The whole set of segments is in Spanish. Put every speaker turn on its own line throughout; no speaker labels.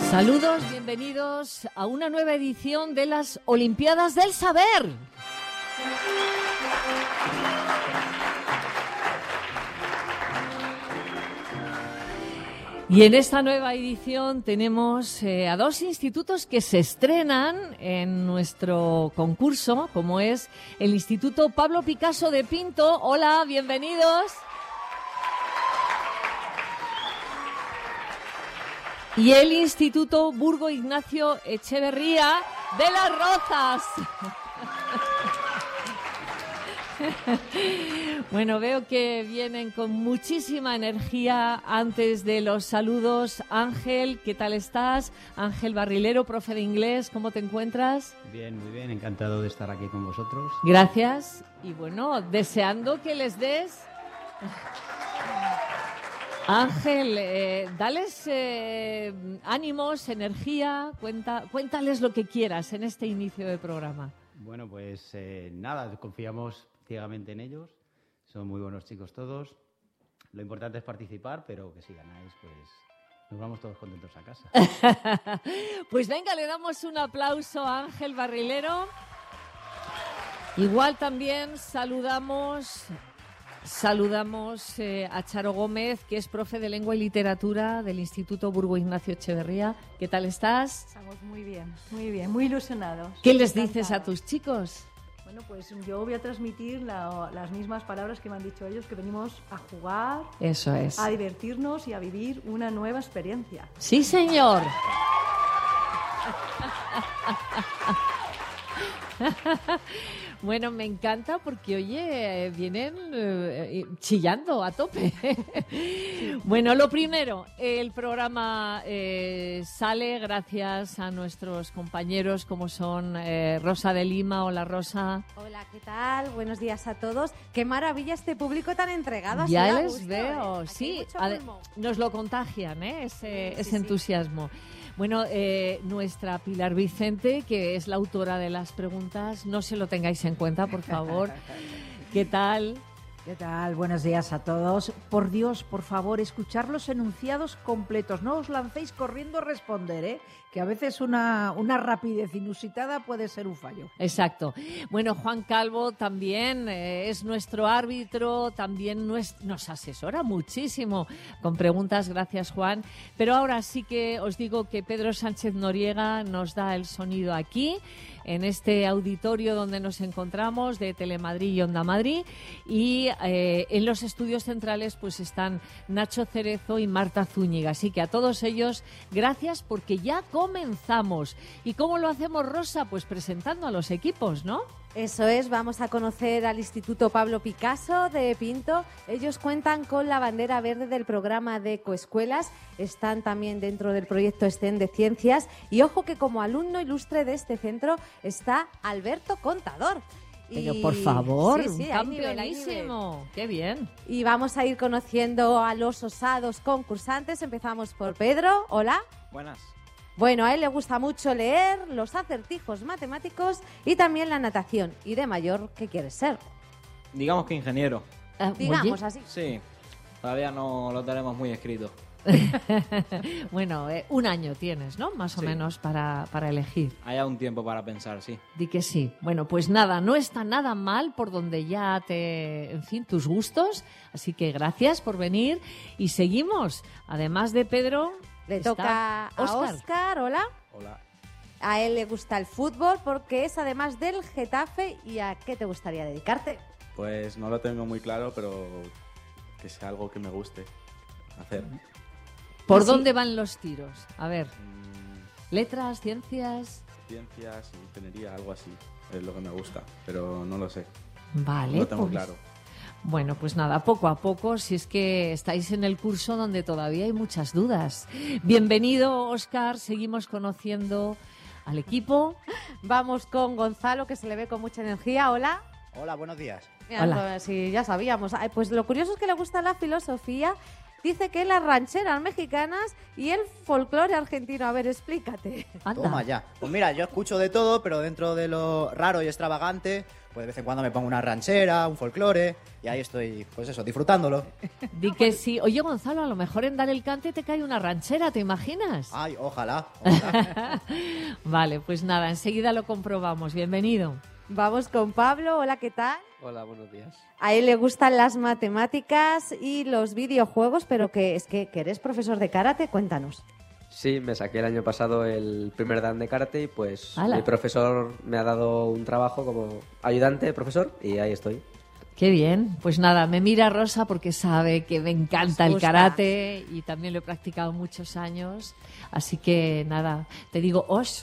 Saludos, bienvenidos a una nueva edición de las Olimpiadas del Saber. Y en esta nueva edición tenemos a dos institutos que se estrenan en nuestro concurso, como es el Instituto Pablo Picasso de Pinto. Hola, bienvenidos. Y el Instituto Burgo Ignacio Echeverría de Las Rozas. Bueno, veo que vienen con muchísima energía. Antes de los saludos, Ángel, ¿qué tal estás? Ángel Barrilero, profe de inglés, ¿cómo te encuentras?
Bien, muy bien, encantado de estar aquí con vosotros.
Gracias. Y bueno, deseando que les des... Ángel, dales ánimos, energía, cuéntales lo que quieras en este inicio de programa.
Bueno, pues nada, confiamos ciegamente en ellos, son muy buenos chicos todos. Lo importante es participar, pero que si ganáis, pues nos vamos todos contentos a casa.
Pues venga, le damos un aplauso a Ángel Barrilero. Igual también saludamos a Charo Gómez, que es profe de Lengua y Literatura del Instituto Burgo Ignacio Echeverría. ¿Qué tal estás?
Estamos muy bien, muy ilusionados.
¿Qué les dices a tus chicos?
Bueno, pues yo voy a transmitir las mismas palabras que me han dicho ellos, que venimos a jugar,
eso es,
a divertirnos y a vivir una nueva experiencia.
¡Sí, señor! Bueno, me encanta porque, oye, vienen chillando a tope. Bueno, lo primero, el programa sale gracias a nuestros compañeros como son Rosa de Lima. Hola, Rosa.
Hola, ¿qué tal? Buenos días a todos. Qué maravilla este público tan entregado.
Ya
les
gusto, veo, sí, nos lo contagian, ese entusiasmo. Bueno, nuestra Pilar Vicente, que es la autora de las preguntas, no se lo tengáis en cuenta, por favor. ¿Qué tal?
¿Qué tal? Buenos días a todos. Por Dios, por favor, escuchar los enunciados completos. No os lancéis corriendo a responder, que a veces una rapidez inusitada puede ser un fallo.
Exacto. Bueno, Juan Calvo también es nuestro árbitro, también nos asesora muchísimo con preguntas. Gracias, Juan. Pero ahora sí que os digo que Pedro Sánchez Noriega nos da el sonido aquí, en este auditorio donde nos encontramos de Telemadrid y Onda Madrid, y en los estudios centrales pues están Nacho Cerezo y Marta Zúñiga. Así que a todos ellos, gracias, porque ya comenzamos. ¿Y cómo lo hacemos, Rosa? Pues presentando a los equipos, ¿no?
Eso es, vamos a conocer al Instituto Pablo Picasso de Pinto. Ellos cuentan con la bandera verde del programa de Ecoescuelas, están también dentro del proyecto STEM de Ciencias, y ojo que como alumno ilustre de este centro está Alberto Contador.
Pero por favor,
sí,
campeonísimo, qué bien.
Y vamos a ir conociendo a los osados concursantes. Empezamos por Pedro. Hola.
Buenas.
Bueno, a él le gusta mucho leer, los acertijos matemáticos y también la natación. ¿Y de mayor qué quieres ser?
Digamos que ingeniero.
Digamos así.
Sí, todavía no lo tenemos muy escrito.
Bueno, un año tienes, ¿no? Más o menos para elegir.
Hay un tiempo para pensar, sí.
Di que sí. Bueno, pues nada, no está nada mal por donde ya en fin, tus gustos. Así que gracias por venir y seguimos. Además de Pedro,
le toca a Óscar. Hola.
Hola.
A él le gusta el fútbol porque es además del Getafe. ¿Y a qué te gustaría dedicarte?
Pues no lo tengo muy claro, pero que sea algo que me guste hacer.
¿Por dónde van los tiros? A ver, letras, ciencias...
Ciencias, ingeniería, algo así. Es lo que me gusta, pero no lo sé.
Vale,
no lo tengo
pues,
claro.
Bueno, pues nada, poco a poco, si es que estáis en el curso donde todavía hay muchas dudas. Bienvenido, Óscar, seguimos conociendo al equipo.
Vamos con Gonzalo, que se le ve con mucha energía. Hola.
Hola, buenos días.
Mira, pues, sí, ya sabíamos. Pues lo curioso es que le gusta la filosofía dice que las rancheras mexicanas y el folclore argentino. A ver, explícate.
Anda.
Toma ya. Pues mira, yo escucho de todo, pero dentro de lo raro y extravagante, pues de vez en cuando me pongo una ranchera, un folclore, y ahí estoy, pues eso, disfrutándolo.
Di que sí. Oye, Gonzalo, a lo mejor en Dar el Cante te cae una ranchera, ¿te imaginas?
Ay, ojalá.
Vale, pues nada, enseguida lo comprobamos. Bienvenido.
Vamos con Pablo. Hola, ¿qué tal?
Hola, buenos días.
A él le gustan las matemáticas y los videojuegos, pero que eres profesor de karate. Cuéntanos.
Sí, me saqué el año pasado el primer dan de karate y pues
¡Hala!
mi profesor me ha dado un trabajo como ayudante de profesor y ahí estoy.
Qué bien. Pues nada, me mira Rosa porque sabe que me encanta el
gusta.
karate y también lo he practicado muchos años. Así que nada, te digo Osh.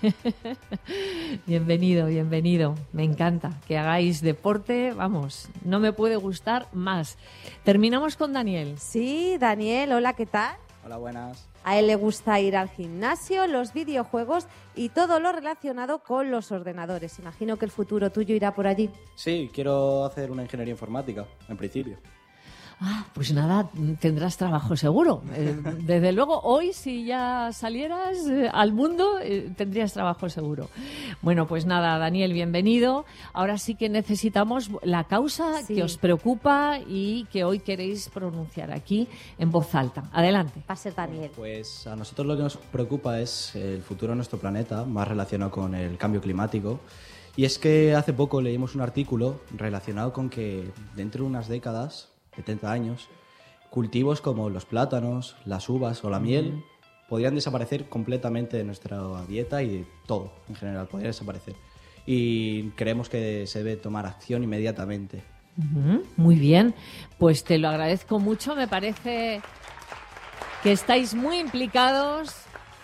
Bienvenido, bienvenido. Me encanta que hagáis deporte. Vamos, no me puede gustar más. Terminamos con Daniel.
Sí, Daniel, hola, ¿qué tal?
Hola, buenas.
A él le gusta ir al gimnasio, los videojuegos y todo lo relacionado con los ordenadores. Imagino que el futuro tuyo irá por allí.
Sí, quiero hacer una ingeniería informática, en principio.
Ah, pues nada, tendrás trabajo seguro. Desde luego, hoy si ya salieras al mundo, tendrías trabajo seguro. Bueno, pues nada, Daniel, bienvenido. Ahora sí que necesitamos la causa
Sí.
que os preocupa y que hoy queréis pronunciar aquí en voz alta. Adelante.
Va a ser Daniel.
Pues a nosotros lo que nos preocupa es el futuro de nuestro planeta, más relacionado con el cambio climático. Y es que hace poco leímos un artículo relacionado con que dentro de unas décadas, 70 años, cultivos como los plátanos, las uvas o la miel podrían desaparecer completamente de nuestra dieta y de todo en general, podría desaparecer. Y creemos que se debe tomar acción inmediatamente.
Ujú, muy bien, pues te lo agradezco mucho. Me parece que estáis muy implicados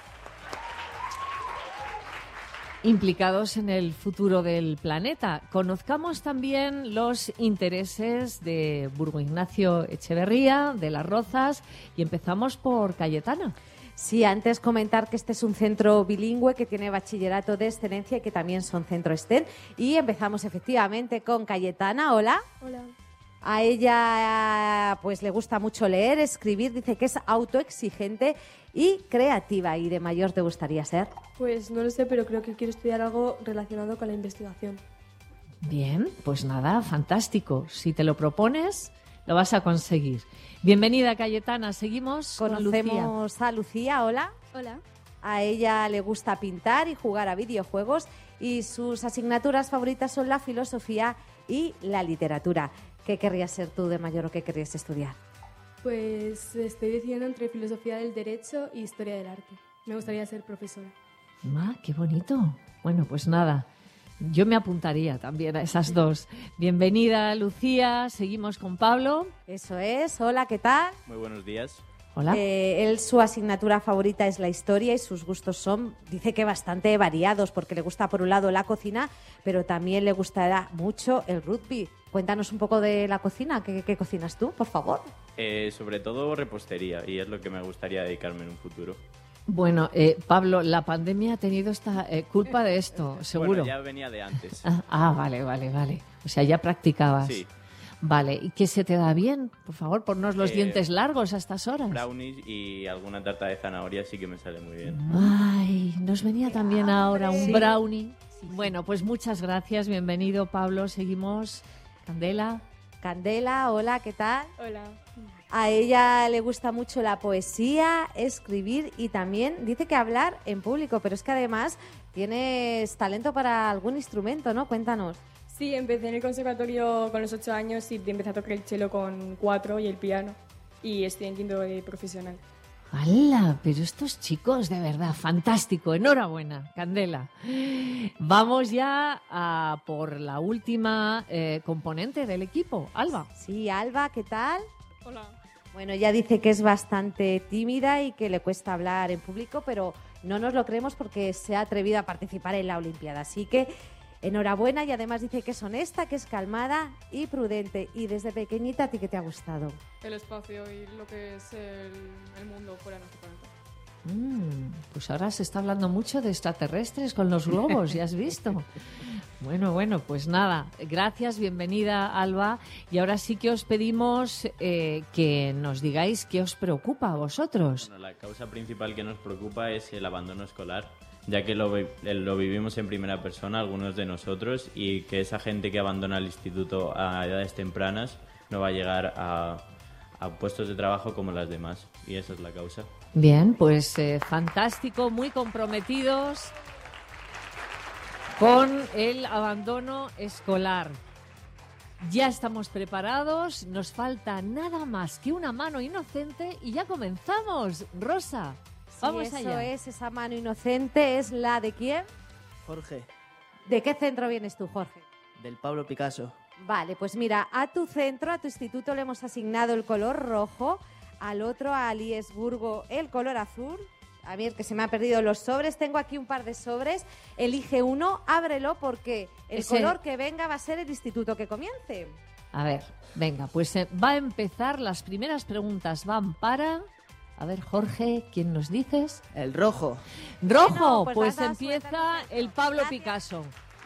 en el futuro del planeta. Conozcamos también los intereses de Burgo Ignacio Echeverría, de Las Rozas, y empezamos por Cayetana.
Sí, antes comentar que este es un centro bilingüe que tiene bachillerato de excelencia y que también son centro STEM. Y empezamos efectivamente con Cayetana. Hola.
Hola.
A ella pues le gusta mucho leer, escribir, dice que es autoexigente y creativa. ¿Y de mayor te gustaría ser?
Pues no lo sé, pero creo que quiero estudiar algo relacionado con la investigación.
Bien, pues nada, fantástico. Si te lo propones, lo vas a conseguir. Bienvenida, Cayetana. Seguimos con Lucía.
Conocemos a Lucía. Hola.
Hola.
A ella le gusta pintar y jugar a videojuegos y sus asignaturas favoritas son la filosofía y la literatura. ¿Qué querrías ser tú de mayor o qué querrías estudiar?
Pues estoy decidiendo entre filosofía del derecho y historia del arte. Me gustaría ser profesora.
Ah, qué bonito. Bueno, pues nada, yo me apuntaría también a esas dos. Bienvenida, Lucía. Seguimos con Pablo.
Eso es. Hola, ¿qué tal?
Muy buenos días.
Hola.
Él, su asignatura favorita es la historia y sus gustos son, dice que bastante variados, porque le gusta por un lado la cocina, pero también le gustará mucho el rugby. Cuéntanos un poco de la cocina. ¿Qué cocinas tú, por favor?
Sobre todo repostería, y es lo que me gustaría dedicarme en un futuro.
Bueno, Pablo, la pandemia ha tenido esta culpa de esto, seguro.
Bueno, ya venía de antes.
Vale. O sea, ya practicabas.
Sí.
Vale, ¿y qué se te da bien? Por favor, ponnos los dientes largos a estas horas.
Brownies y alguna tarta de zanahoria sí que me sale muy bien.
Ay, nos venía también ahora un brownie. Bueno, pues muchas gracias, bienvenido Pablo. Seguimos. Candela.
Candela, hola, ¿qué tal?
Hola.
A ella le gusta mucho la poesía, escribir y también dice que hablar en público, pero es que además tienes talento para algún instrumento, ¿no? Cuéntanos.
Sí, empecé en el conservatorio con los 8 años y empecé a tocar el cello con 4 y el piano. Y estoy en quinto de profesional.
¡Hala! Pero estos chicos, de verdad, fantástico. Enhorabuena, Candela. Vamos ya a por la última componente del equipo, Alba.
Sí, Alba, ¿qué tal?
Hola.
Bueno, ella dice que es bastante tímida y que le cuesta hablar en público, pero no nos lo creemos porque se ha atrevido a participar en la Olimpiada. Así que enhorabuena, y además dice que es honesta, que es calmada y prudente. Y desde pequeñita, ¿a ti qué te ha gustado?
El espacio y lo que es el mundo fuera de nuestro planeta.
Pues ahora se está hablando mucho de extraterrestres con los globos, ¿ya has visto? Bueno, pues nada, gracias, bienvenida Alba. Y ahora sí que os pedimos que nos digáis qué os preocupa a vosotros.
Bueno, la causa principal que nos preocupa es el abandono escolar, ya que lo vivimos en primera persona algunos de nosotros, y que esa gente que abandona el instituto a edades tempranas no va a llegar a puestos de trabajo como las demás, y esa es la causa.
Bien, pues fantástico, muy comprometidos con el abandono escolar. Ya estamos preparados, nos falta nada más que una mano inocente y ya comenzamos. Rosa, vamos
eso
allá.
Es, esa mano inocente es la de ¿quién?
Jorge,
¿De qué centro vienes tú, Jorge?
del Pablo Picasso.
Vale, pues mira, a tu centro, a tu instituto le hemos asignado el color rojo, al otro, a Aliesburgo, el color azul. A mí, el que se me ha perdido los sobres, tengo aquí un par de sobres. Elige uno, ábrelo, porque el color que venga va a ser el instituto que comience.
A ver, venga, pues va a empezar. Las primeras preguntas van para... A ver, Jorge, ¿quién nos dices?
El rojo.
¡Rojo!
Bueno,
pues
has dado
empieza
suerte,
el Pablo
Gracias.
Picasso.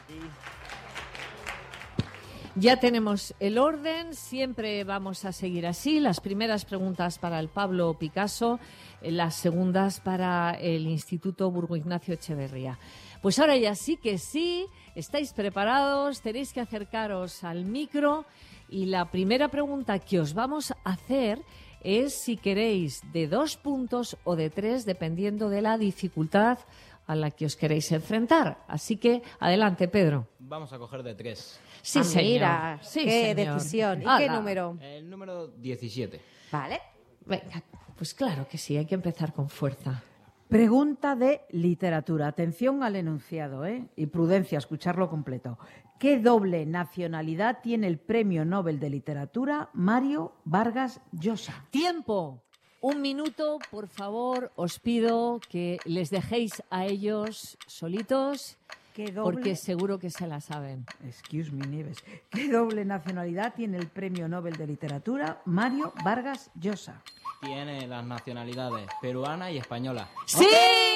Ya tenemos el orden, siempre vamos a seguir así. Las primeras preguntas para el Pablo Picasso, las segundas para el Instituto Burgo Ignacio Echeverría. Pues ahora ya sí que sí, estáis preparados, tenéis que acercaros al micro, y la primera pregunta que os vamos a hacer es si queréis de 2 puntos o de 3, dependiendo de la dificultad a la que os queréis enfrentar. Así que adelante, Pedro.
Vamos a coger de 3.
Sí, señor.
Mira,
Sí,
qué
señor.
decisión. ¿Y qué
Ala.
número?
El número 17.
Vale.
Venga, pues claro que sí, hay que empezar con fuerza.
Pregunta de literatura. Atención al enunciado, y prudencia, escucharlo completo. ¿Qué doble nacionalidad tiene el Premio Nobel de Literatura Mario Vargas Llosa?
¡Tiempo! 1 minuto, por favor, os pido que les dejéis a ellos solitos,
¿Qué doble?
porque seguro que se la saben.
Excuse me, Nieves. ¿Qué doble nacionalidad tiene el Premio Nobel de Literatura Mario Vargas Llosa?
Tiene las nacionalidades peruana y española.
¡Sí!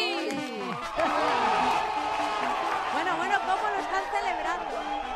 Bueno, ¿cómo lo están celebrando?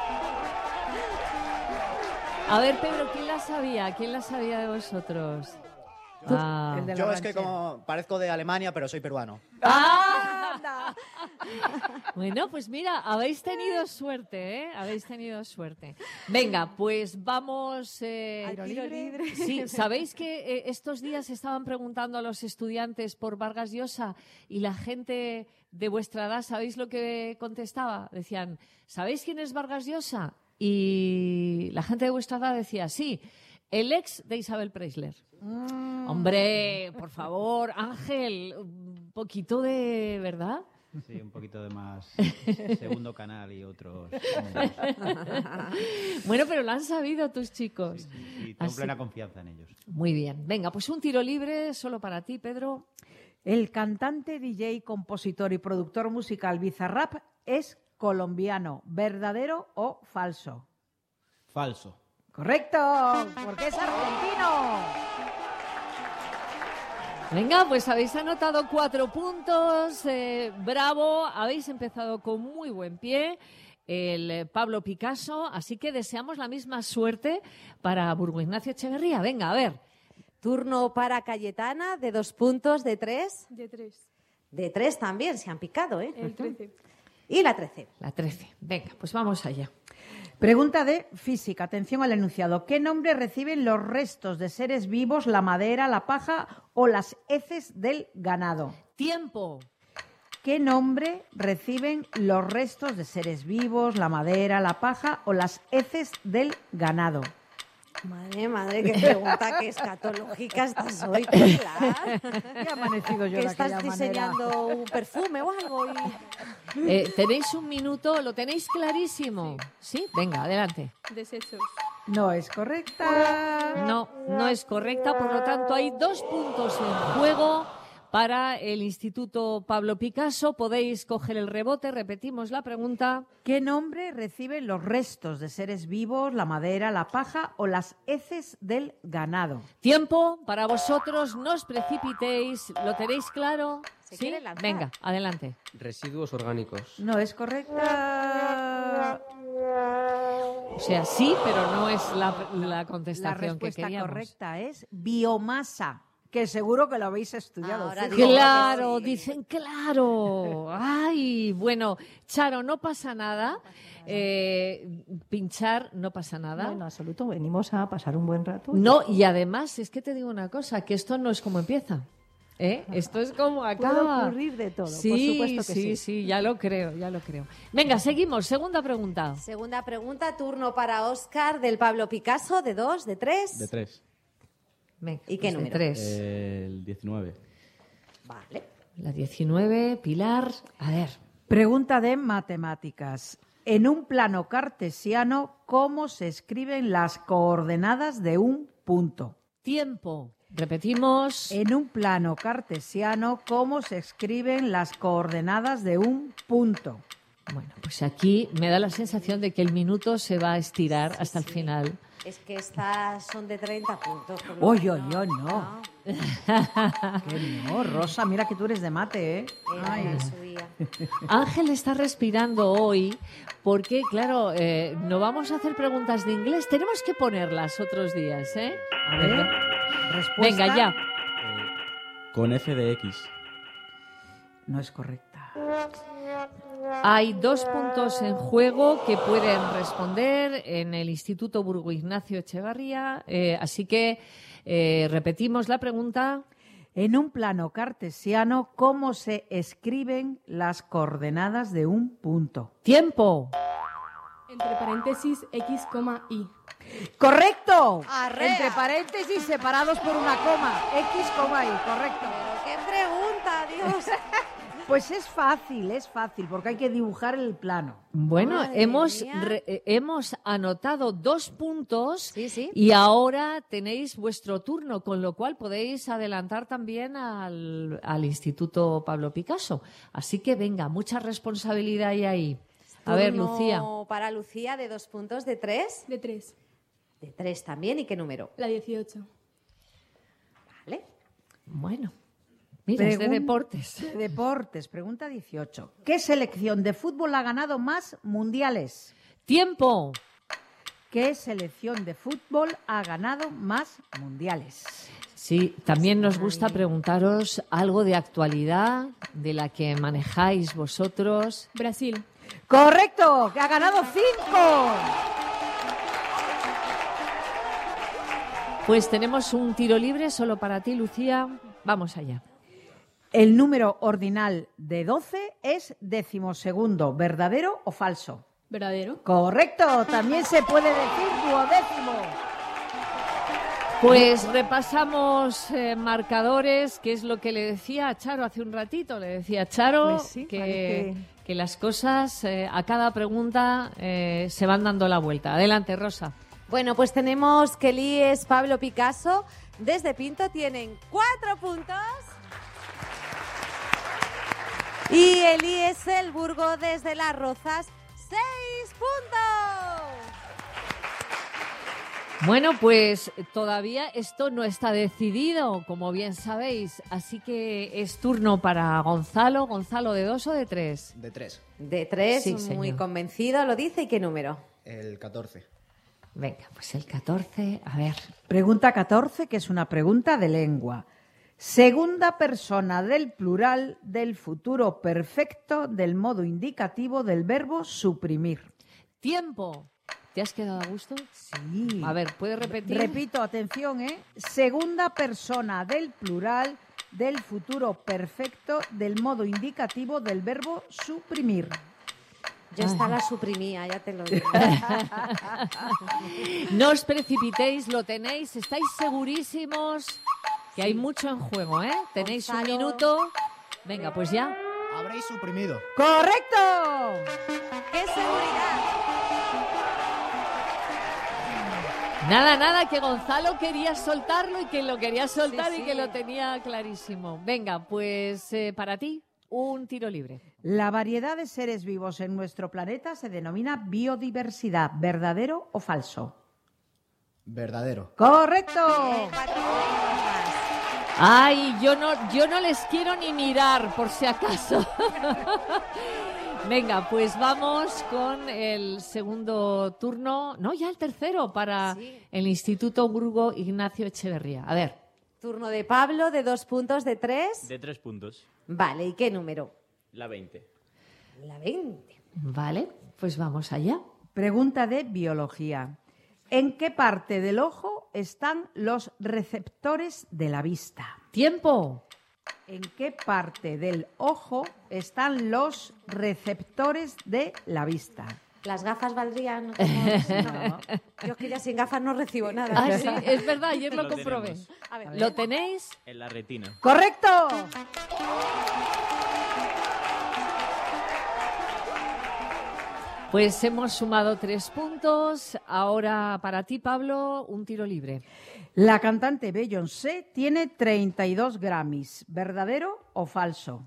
A ver, Pedro, ¿quién la sabía? ¿Quién la sabía de vosotros? Ah.
El de la
Yo es que
ranchera.
como parezco de Alemania, pero soy peruano.
¡Ah! Bueno, pues mira, habéis tenido suerte, ¿eh? Habéis tenido suerte. Venga, pues vamos...
Al tiro libre.
Sí, ¿sabéis que estos días estaban preguntando a los estudiantes por Vargas Llosa y la gente de vuestra edad, ¿sabéis lo que contestaba? Decían, ¿sabéis quién es Vargas Llosa? Y la gente de vuestra edad decía, sí, el ex de Isabel Preisler. Hombre, por favor, Ángel, un poquito de verdad.
Sí, un poquito de más segundo canal y otros.
Bueno, pero lo han sabido tus chicos.
Y tengo
Así-
plena confianza en ellos.
Muy bien. Venga, pues un tiro libre solo para ti, Pedro.
El cantante, DJ, compositor y productor musical Bizarrap es colombiano, ¿verdadero o falso?
Falso.
¡Correcto! Porque es argentino.
Venga, pues habéis anotado 4 puntos. Bravo, habéis empezado con muy buen pie. El Pablo Picasso, así que deseamos la misma suerte para Burgo Ignacio Echeverría. Venga, a ver.
Turno para Cayetana, de 2 puntos, de 3.
De 3.
De 3 también, se han picado, ¿eh?
El 13.
Y la 13.
La 13. Venga, pues vamos allá.
Pregunta de física. Atención al enunciado. ¿Qué nombre reciben los restos de seres vivos, la madera, la paja o las heces del ganado?
Tiempo.
¿Qué nombre reciben los restos de seres vivos, la madera, la paja o las heces del ganado?
Madre, qué pregunta que escatológica estás hoy, Pilar.
He amanecido yo
¿Que
de
estás
aquella
diseñando un perfume o algo?
Tenéis un minuto, lo tenéis clarísimo. ¿Sí? Venga, adelante.
Desechos.
No es correcta.
No, no es correcta, por lo tanto hay 2 puntos en juego para el Instituto Pablo Picasso. Podéis coger el rebote, repetimos la pregunta.
¿Qué nombre reciben los restos de seres vivos, la madera, la paja o las heces del ganado?
Tiempo para vosotros, no os precipitéis, ¿lo tenéis claro?
Se
¿Sí?
quiere lanzar.
Venga, adelante.
Residuos orgánicos.
No es correcta.
sea, sí, pero no es la
La
contestación que
respuesta
queríamos.
correcta es biomasa, que seguro que lo habéis estudiado.
Ahora
Fijo.
digo
Claro, dicen claro. Ay, bueno, Charo, no pasa nada. Pinchar no pasa nada.
No, en absoluto, venimos a pasar un buen rato.
No, y además es que te digo una cosa, que esto no es como empieza. Esto es como acaba.
Puede ocurrir de todo,
Sí,
por supuesto que
sí, sí, ya lo creo. Venga, seguimos. Segunda pregunta.
Segunda pregunta, turno para Óscar del Pablo Picasso, ¿de 2, de 3?
De 3.
Venga,
¿Y qué
pues de
número?
3.
El 19.
Vale.
La 19, Pilar. A ver.
Pregunta de matemáticas. En un plano cartesiano, ¿cómo se escriben las coordenadas de un punto?
Tiempo. Repetimos.
En un plano cartesiano, ¿cómo se escriben las coordenadas de un punto?
Bueno, pues aquí me da la sensación de que el minuto se va a estirar hasta el final.
Es que estas son de 30 puntos. por lo
Oy,
menos.
oy, oy, no. Que no, Rosa, mira que tú eres de mate, ¿eh?
Era en su día.
Ángel está respirando hoy porque, claro, no vamos a hacer preguntas de inglés. Tenemos que ponerlas otros días, ¿eh?
A ver, respuesta.
Venga, ya.
Con f de x.
No es correcta.
Hay 2 puntos en juego que pueden responder en el Instituto Burgo Ignacio Echevarría. Así que repetimos la pregunta.
En un plano cartesiano, ¿cómo se escriben las coordenadas de un punto?
¡Tiempo!
Entre paréntesis, X, Y.
¡Correcto!
Arrea.
Entre paréntesis separados por una coma. X, Y, correcto.
¡Qué pregunta, Dios!
Pues es fácil, porque hay que dibujar el plano.
Bueno,
Madre mía.
hemos anotado 2 puntos
Sí, sí.
y ahora tenéis vuestro turno, con lo cual podéis adelantar también al Instituto Pablo Picasso. Así que venga, mucha responsabilidad hay ahí. A ver,
Turno
Lucía.
para Lucía, de 2 puntos, de 3.
De 3.
De 3 también. ¿Y qué número?
La 18.
Vale.
Bueno, mira, es de deportes.
De deportes, pregunta 18. ¿Qué selección de fútbol ha ganado más mundiales?
¡Tiempo!
¿Qué selección de fútbol ha ganado más mundiales?
Sí, también nos gusta preguntaros algo de actualidad, de la que manejáis vosotros.
Brasil.
¡Correcto! ¡Que ha ganado 5!
Pues tenemos un tiro libre solo para ti, Lucía. Vamos allá.
El número ordinal de 12 es 12º, ¿verdadero o falso?
Verdadero.
Correcto, también se puede decir 12º.
Pues repasamos marcadores, que es lo que le decía a Charo hace un ratito. Le decía a Charo
Pues sí,
que las cosas a cada pregunta se van dando la vuelta. Adelante, Rosa.
Bueno, pues tenemos que Elíes, Pablo Picasso, desde Pinto tienen 4 puntos. Y Elíes El Burgo desde Las Rozas, 6 puntos.
Bueno, pues todavía esto no está decidido, como bien sabéis. Así que es turno para Gonzalo. Gonzalo, ¿de 2 o de 3?
De 3.
De 3,
Sí,
muy
señor.
convencido, lo dice. ¿Y qué número?
El 14.
Venga, pues el 14, a ver.
Pregunta 14, que es una pregunta de lengua. Segunda persona del plural del futuro perfecto del modo indicativo del verbo suprimir.
Tiempo. ¿Te has quedado a gusto?
Sí.
A ver, ¿puedes repetir?
Repito, atención, ¿eh? Segunda persona del plural del futuro perfecto del modo indicativo del verbo suprimir.
Yo esta la suprimía, ya te lo digo.
No os precipitéis, lo tenéis, estáis segurísimos que hay mucho en juego, ¿eh? Tenéis un
Gonzalo.
minuto. Venga, pues ya.
Habréis suprimido.
¡Correcto!
¡Qué seguridad!
Nada, que Gonzalo quería soltarlo y que lo quería soltar
Sí,
y
sí.
que lo tenía clarísimo. Venga, pues para ti, un tiro libre.
La variedad de seres vivos en nuestro planeta se denomina biodiversidad. ¿Verdadero o falso?
Verdadero.
¡Correcto!
Bien, 4 puntos más.
Ay, yo no les quiero ni mirar, por si acaso. Venga, pues vamos con el segundo turno, no, ya el tercero para el Instituto Burgo Ignacio Echeverría. A ver.
Turno de Pablo, de 2 puntos, de 3.
De 3 puntos.
Vale, ¿y qué número?
La 20.
La 20.
Vale, pues vamos allá.
Pregunta de biología. ¿En qué parte del ojo están los receptores de la vista?
¡Tiempo!
¿En qué parte del ojo están los receptores de la vista?
¿Las gafas valdrían? No. Yo es que ya sin gafas no recibo nada.
Ah, sí, es verdad, ayer lo comprobé.
tenemos.
A ver.
¿Lo tenéis?
En la retina.
¡Correcto!
Pues hemos sumado 3 puntos. Ahora para ti, Pablo, un tiro libre.
La cantante Beyoncé tiene 32 Grammys. ¿Verdadero o falso?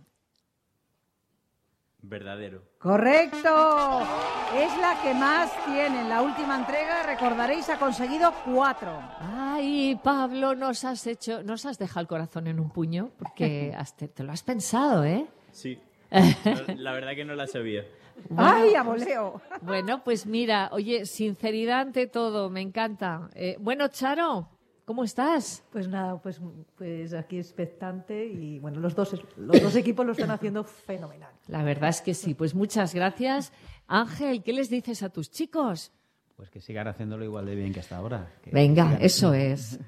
Verdadero.
¡Correcto! Es la que más tiene. En la última entrega, recordaréis, ha conseguido 4.
Ay, Pablo, nos has dejado el corazón en un puño, porque te lo has pensado, ¿eh?
Sí. La verdad que no la sabía.
Bueno,
¡Ay, a voleo!
Bueno, pues mira, oye, sinceridad ante todo, me encanta. Bueno, Charo, ¿cómo estás?
Pues nada, pues aquí expectante y bueno, los dos equipos lo están haciendo fenomenal.
La verdad es que sí, pues muchas gracias. Ángel, ¿qué les dices a tus chicos?
Pues que sigan haciéndolo igual de bien que hasta ahora.
Venga, eso es.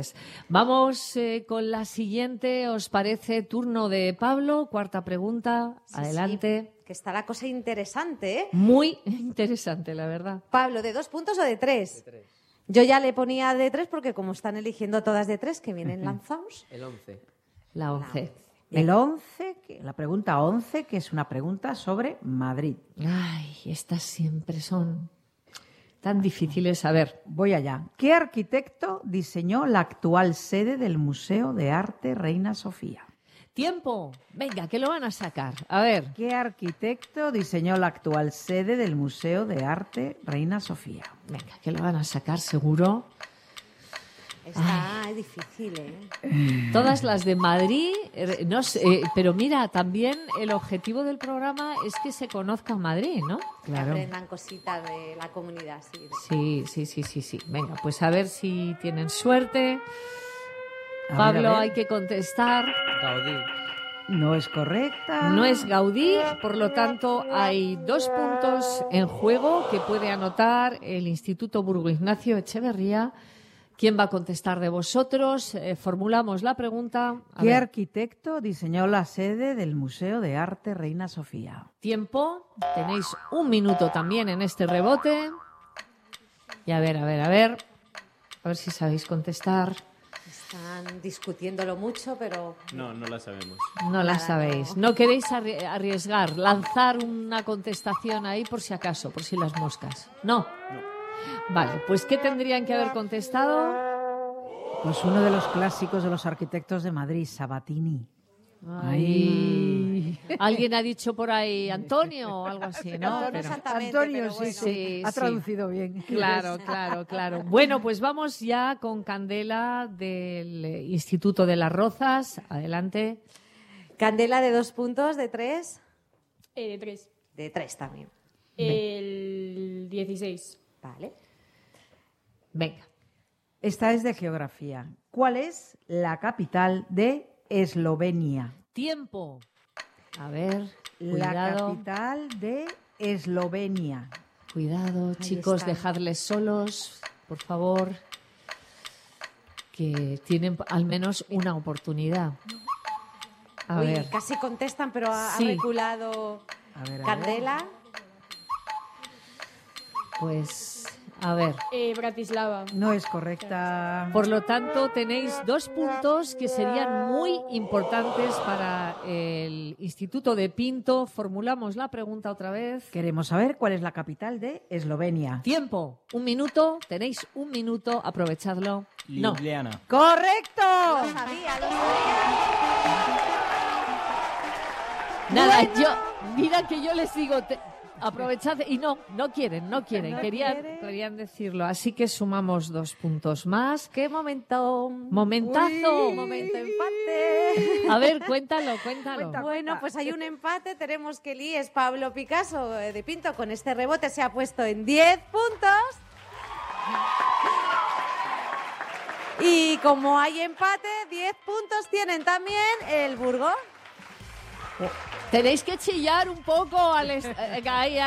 Vamos con la siguiente, ¿os parece? Turno de Pablo, cuarta pregunta,
Sí,
adelante.
sí, que está la cosa interesante, ¿eh?
Muy interesante, la verdad.
Pablo, ¿de 2 puntos o de 3? De 3. Yo ya le ponía de 3 porque como están eligiendo todas de 3 que vienen lanzados.
El 11.
La 11.
El 11, la pregunta 11, que es una pregunta sobre Madrid.
Ay, estas siempre son tan difíciles. A ver.
Voy allá. ¿Qué arquitecto diseñó la actual sede del Museo de Arte Reina Sofía?
Tiempo. Venga, que lo van a sacar. A ver.
¿Qué arquitecto diseñó la actual sede del Museo de Arte Reina Sofía?
Venga, que lo van a sacar seguro.
Está difícil, ¿eh?
Todas las de Madrid, no sé, pero mira, también el objetivo del programa es que se conozca Madrid, ¿no?
Que aprendan cositas de la comunidad, sí.
Sí. Venga, pues a ver si tienen suerte. Pablo,
a ver.
hay que contestar.
Gaudí.
No es correcta.
No es Gaudí, por lo tanto hay 2 puntos en juego que puede anotar el Instituto Burgo Ignacio Echeverría. ¿Quién va a contestar de vosotros? Formulamos la pregunta.
¿Qué arquitecto diseñó la sede del Museo de Arte Reina Sofía?
Tiempo. Tenéis 1 minuto también en este rebote. Y a ver. A ver si sabéis contestar.
Están discutiéndolo mucho, pero...
No la sabemos.
No la sabéis. No queréis arriesgar, lanzar una contestación ahí por si acaso, por si las moscas. No. Vale, pues ¿qué tendrían que haber contestado?
Pues uno de los clásicos de los arquitectos de Madrid, Sabatini.
Ay. Alguien ha dicho por ahí Antonio o algo así, ¿no?
Antonio
Pero-
exactamente,
Antonio,
pero bueno.
sí. Ha traducido bien.
Claro. Bueno, pues vamos ya con Candela del Instituto de las Rozas. Adelante.
Candela, de 2 puntos, de 3.
De 3.
De 3 también.
El 16.
Vale.
Venga.
Esta es de geografía. ¿Cuál es la capital de Eslovenia?
Tiempo. A ver,
La
cuidado.
capital de Eslovenia.
Cuidado, chicos,
está.
dejadles solos, por favor, que tienen al menos una oportunidad. A
Uy,
ver,
casi contestan, pero ha
Sí.
reculado
A ver.
Candela.
pues, a ver.
Bratislava.
No es correcta.
Por lo tanto, tenéis 2 puntos que serían muy importantes para el Instituto de Pinto. Formulamos la pregunta otra vez.
Queremos saber cuál es la capital de Eslovenia.
Tiempo, 1 minuto, tenéis 1 minuto, aprovechadlo. No,
Ljubljana.
¡Correcto!
Lo sabía.
nada, mira que yo les digo, aprovechad. Y no quieren. Querían decirlo. Así que sumamos 2 puntos más.
¡Qué momento!
¡Momentazo!
¡Uy! ¡Momento empate!
A ver, cuéntalo.
Bueno, pues hay un empate. Tenemos que Eli es Pablo Picasso de Pinto. Con este rebote se ha puesto en 10 puntos. Y como hay empate, 10 puntos tienen también el Burgos.
Tenéis que chillar un poco al... Ahí.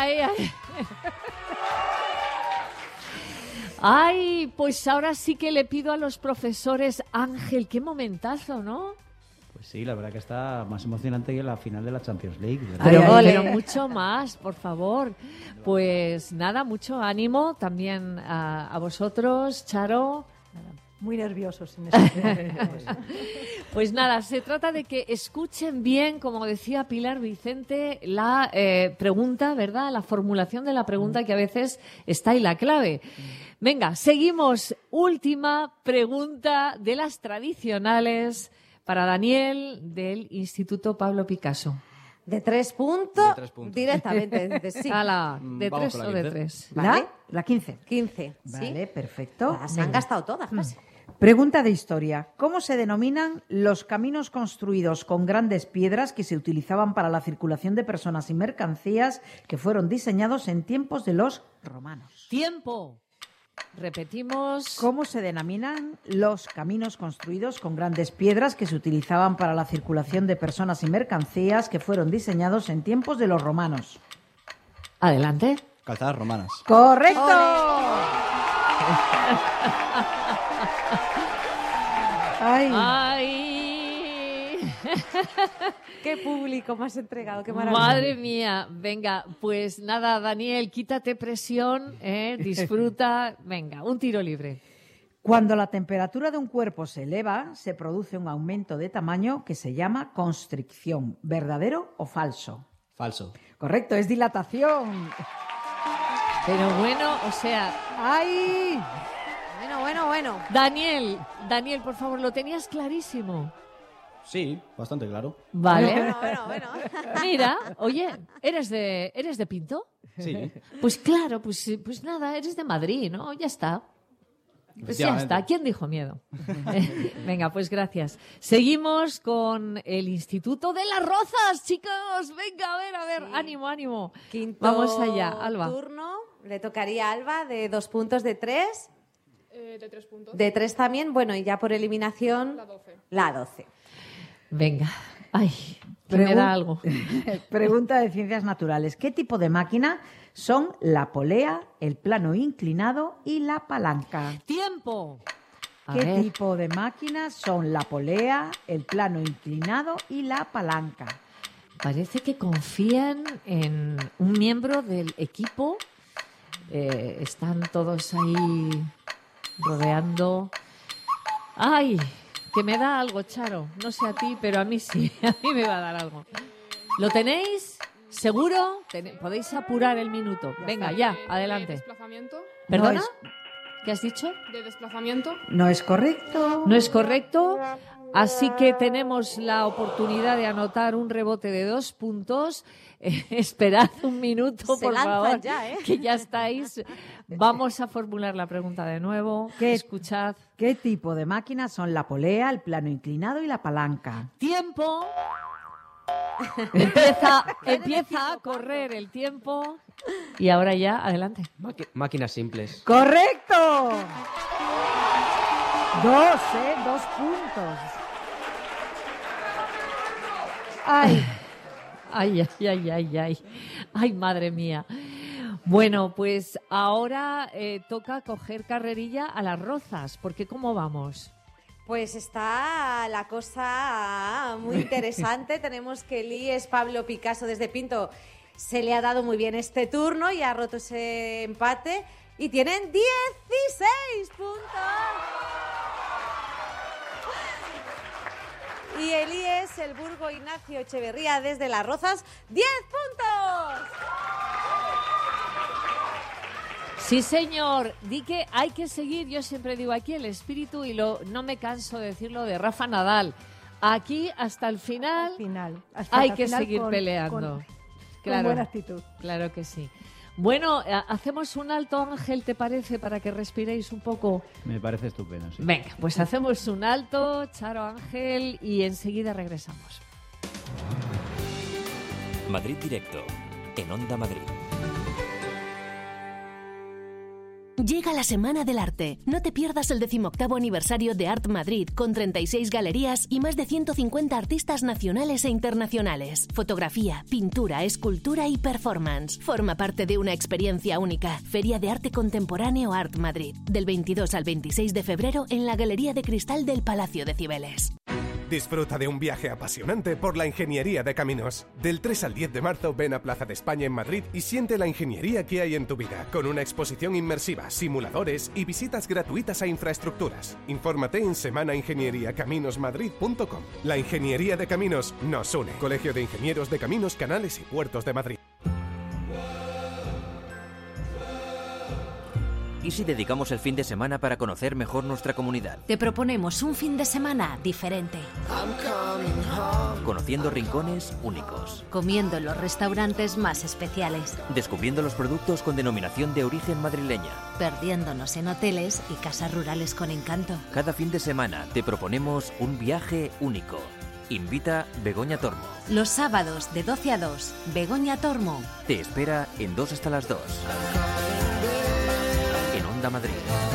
Ay, pues ahora sí que le pido a los profesores, Ángel, qué momentazo, ¿no?
Pues sí, la verdad que está más emocionante que la final de la Champions League, ¿verdad?
Pero mucho más, por favor. Pues nada, mucho ánimo también a vosotros, Charo.
Muy nerviosos en ese
Pues nada, se trata de que escuchen bien, como decía Pilar Vicente, la pregunta, ¿verdad? La formulación de la pregunta, que a veces está ahí la clave. Venga, seguimos. Última pregunta de las tradicionales para Daniel del Instituto Pablo Picasso.
De 3 puntos.
De 3 puntos.
Directamente. Sí.
¿De
Vamos
3
con la
o de
15.
3?
¿La? La 15.
15.
Vale,
¿sí?
perfecto.
Se han gastado todas, casi.
Pregunta de historia. ¿Cómo se denominan los caminos construidos con grandes piedras que se utilizaban para la circulación de personas y mercancías que fueron diseñados en tiempos de los romanos?
¡Tiempo! Repetimos.
¿Cómo se denominan los caminos construidos con grandes piedras que se utilizaban para la circulación de personas y mercancías que fueron diseñados en tiempos de los romanos?
Adelante.
Calzadas romanas.
¡Correcto!
¡Ay!
¡Qué público me has entregado! ¡Qué maravilla!
Madre mía. Venga, pues nada, Daniel, quítate presión, disfruta. Venga, un tiro libre.
Cuando la temperatura de un cuerpo se eleva, se produce un aumento de tamaño que se llama constricción. ¿Verdadero o falso?
Falso.
Correcto, es dilatación.
Pero bueno, o sea...
¡Ay!
Bueno.
Daniel, por favor, lo tenías clarísimo.
Sí, bastante claro.
Vale.
Bueno.
Mira, oye, ¿eres de Pinto?
Sí.
Pues claro, pues nada, eres de Madrid, ¿no? Ya está. Pues ya está. ¿Quién dijo miedo? Venga, pues gracias. Seguimos con el Instituto de las Rozas, chicos. Venga, a ver. Sí. Ánimo.
Quinto
Vamos allá, Alba.
turno. Le tocaría a Alba de 2 puntos, de 3.
De 3 puntos.
De 3 también. Bueno, y ya por eliminación... La 12.
Venga. Ay, que me da algo.
Pregunta de ciencias naturales. ¿Qué tipo de máquina son la polea, el plano inclinado y la palanca?
¡Tiempo!
¿Qué tipo de máquinas son la polea, el plano inclinado y la palanca?
Parece que confían en un miembro del equipo. Están todos ahí rodeando. ¡Ay! Que me da algo, Charo. No sé a ti, pero a mí sí. A mí me va a dar algo. ¿Lo tenéis? ¿Seguro? Podéis apurar el minuto. Venga, ya, adelante.
¿De desplazamiento?
¿Perdona? ¿Qué has dicho?
¿De desplazamiento?
No es correcto.
No es correcto. Así que tenemos la oportunidad de anotar un rebote de 2 puntos. Esperad un minuto, por favor, que ya estáis. Vamos a formular la pregunta de nuevo. Escuchad.
¿Qué tipo de máquinas son la polea, el plano inclinado y la palanca?
¡Tiempo! Empieza a correr el tiempo. Y ahora ya, adelante.
Máquinas simples.
¡Correcto! 2 puntos.
Ay, ay, madre mía. Bueno, pues ahora toca coger carrerilla a las Rozas, porque ¿cómo vamos?
Pues está la cosa muy interesante. Tenemos que Eli es Pablo Picasso desde Pinto. Se le ha dado muy bien este turno y ha roto ese empate. Y tienen 16 puntos. Y Eli es el Burgo Ignacio Echeverría desde Las Rozas. 10 puntos.
Sí, señor. Di que hay que seguir, yo siempre digo aquí, el espíritu, y no me canso de decirlo, de Rafa Nadal. Aquí hasta el final, hay que seguir peleando. Claro,
con buena actitud.
Claro que sí. Bueno, hacemos un alto, Ángel, ¿te parece? Para que respiréis un poco.
Me parece estupendo, sí.
Venga, pues hacemos un alto, Charo, Ángel, y enseguida regresamos.
Madrid Directo, en Onda Madrid.
Llega la Semana del Arte. No te pierdas el 18º aniversario de Art Madrid, con 36 galerías y más de 150 artistas nacionales e internacionales. Fotografía, pintura, escultura y performance. Forma parte de una experiencia única. Feria de Arte Contemporáneo Art Madrid. Del 22 al 26 de febrero en la Galería de Cristal del Palacio de Cibeles.
Disfruta de un viaje apasionante por la ingeniería de caminos. Del 3 al 10 de marzo ven a Plaza de España en Madrid y siente la ingeniería que hay en tu vida, con una exposición inmersiva, simuladores y visitas gratuitas a infraestructuras. Infórmate en semanaingenieriacaminosmadrid.com. La ingeniería de caminos nos une. Colegio de Ingenieros de Caminos, Canales y Puertos de Madrid.
¿Y si dedicamos el fin de semana para conocer mejor nuestra comunidad?
Te proponemos un fin de semana diferente.
Conociendo rincones únicos.
Comiendo en los restaurantes más especiales.
Descubriendo los productos con denominación de origen madrileña.
Perdiéndonos en hoteles y casas rurales con encanto.
Cada fin de semana te proponemos un viaje único. Invita Begoña Tormo.
Los sábados de 12 a 2, Begoña Tormo.
Te espera en 2 hasta las 2. En Onda Madrid.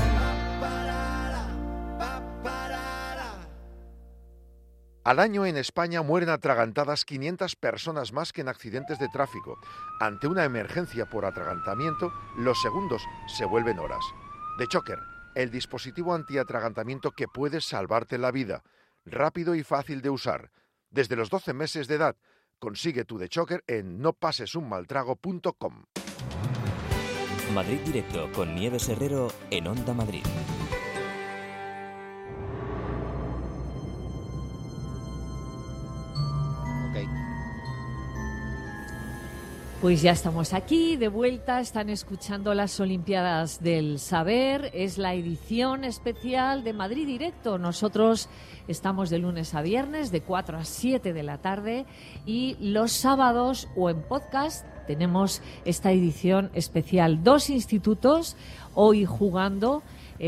Al año en España mueren atragantadas 500 personas más que en accidentes de tráfico. Ante una emergencia por atragantamiento, los segundos se vuelven horas. The Choker, el dispositivo antiatragantamiento que puede salvarte la vida. Rápido y fácil de usar. Desde los 12 meses de edad, consigue tu The Choker en nopasesunmaltrago.com.
Madrid Directo con Nieves Herrero en Onda Madrid.
Pues ya estamos aquí, de vuelta, están escuchando las Olimpiadas del Saber, es la edición especial de Madrid Directo. Nosotros estamos de lunes a viernes, de 4 a 7 de la tarde, y los sábados o en podcast tenemos esta edición especial. 2 institutos hoy jugando,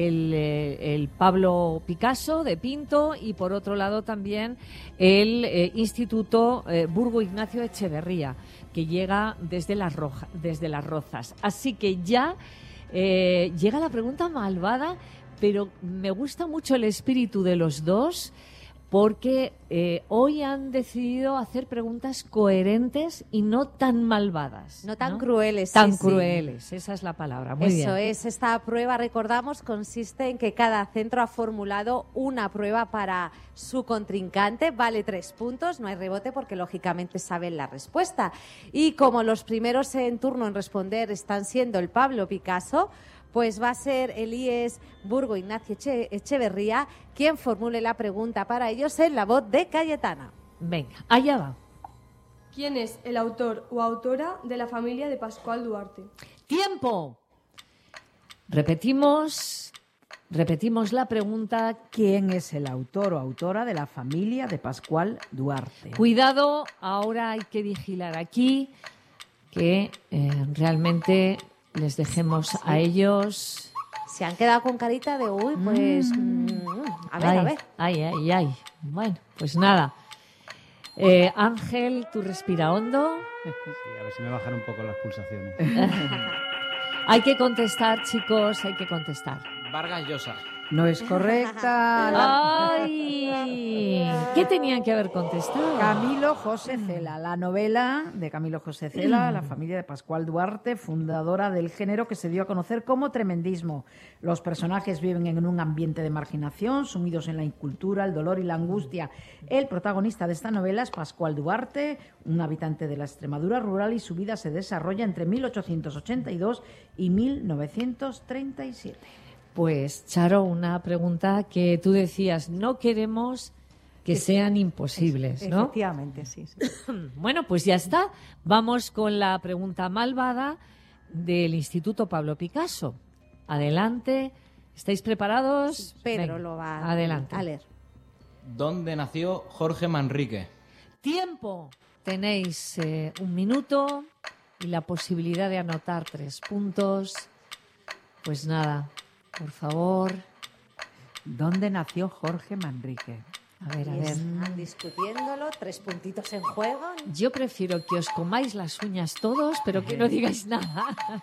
el Pablo Picasso de Pinto y por otro lado también el Instituto Burgo Ignacio Echeverría, que llega desde Las Rozas. Así que ya llega la pregunta malvada, pero me gusta mucho el espíritu de los dos, porque hoy han decidido hacer preguntas coherentes y no tan malvadas.
No tan crueles.
Tan
sí,
crueles,
sí.
Esa es la palabra. Muy bien.
Eso es, esta prueba, recordamos, consiste en que cada centro ha formulado una prueba para su contrincante, vale 3 puntos, no hay rebote porque lógicamente saben la respuesta. Y como los primeros en turno en responder están siendo el Pablo Picasso, pues va a ser el IES Burgo Ignacio Echeverría quien formule la pregunta para ellos en la voz de Cayetana.
Venga, allá va.
¿Quién es el autor o autora de la familia de Pascual Duarte?
¡Tiempo! Repetimos la pregunta.
¿Quién es el autor o autora de la familia de Pascual Duarte?
Cuidado, ahora hay que vigilar aquí que realmente les dejemos a ellos.
Se han quedado con carita de uy, pues a ver.
Ay. Bueno, pues nada. Ángel, tú respira hondo.
Sí, a ver si me bajan un poco las pulsaciones.
Hay que contestar, chicos, hay que contestar.
Vargas Llosa.
No es correcta.
¡Ay! ¿Qué tenían que haber contestado?
Camilo José Cela, la novela de Camilo José Cela, la familia de Pascual Duarte, fundadora del género que se dio a conocer como tremendismo. Los personajes viven en un ambiente de marginación, sumidos en la incultura, el dolor y la angustia. El protagonista de esta novela es Pascual Duarte, un habitante de la Extremadura rural, y su vida se desarrolla entre 1882 y 1937.
Pues, Charo, una pregunta que tú decías, no queremos que sean imposibles, ¿no?
Efectivamente, sí.
Bueno, pues ya está. Vamos con la pregunta malvada del Instituto Pablo Picasso. Adelante. ¿Estáis preparados?
Sí, Pedro
Venga,
lo va
adelante.
a leer.
¿Dónde nació Jorge Manrique?
¡Tiempo! tenéis 1 minuto y la posibilidad de anotar 3 puntos. Pues nada, por favor.
¿Dónde nació Jorge Manrique?
A ver,
Están discutiéndolo, 3 puntitos en juego.
Yo prefiero que os comáis las uñas todos, pero que no digáis nada.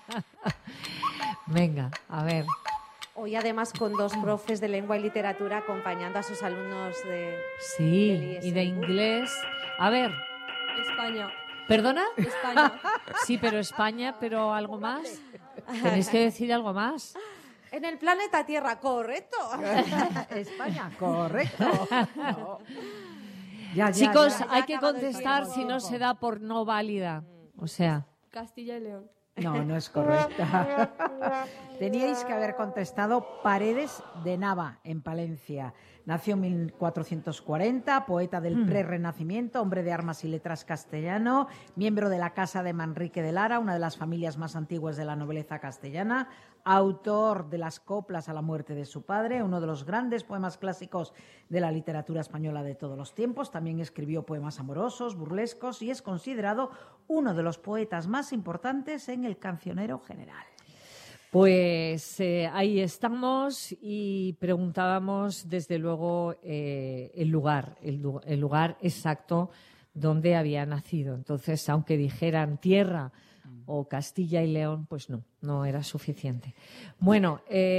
Venga, a ver.
Hoy además con 2 profes de lengua y literatura acompañando a sus alumnos de...
Sí,
del IES.
y de inglés. A ver.
España.
¿Perdona?
España.
Sí, pero España, pero algo más. Tenéis que decir algo más.
En el planeta Tierra, correcto.
España, correcto. No.
Chicos,
ya.
hay que contestar si no se da por no válida. O sea.
Castilla y León.
No, no es correcta. Teníais que haber contestado Paredes de Nava, en Palencia. Nació en 1440, poeta del prerrenacimiento, hombre de armas y letras castellano, miembro de la Casa de Manrique de Lara, una de las familias más antiguas de la nobleza castellana, autor de las coplas a la muerte de su padre, uno de los grandes poemas clásicos de la literatura española de todos los tiempos. También escribió poemas amorosos, burlescos y es considerado uno de los poetas más importantes en el cancionero general.
Pues ahí estamos y preguntábamos desde luego el lugar exacto donde había nacido. Entonces, aunque dijeran tierra o Castilla y León, pues no era suficiente. Bueno,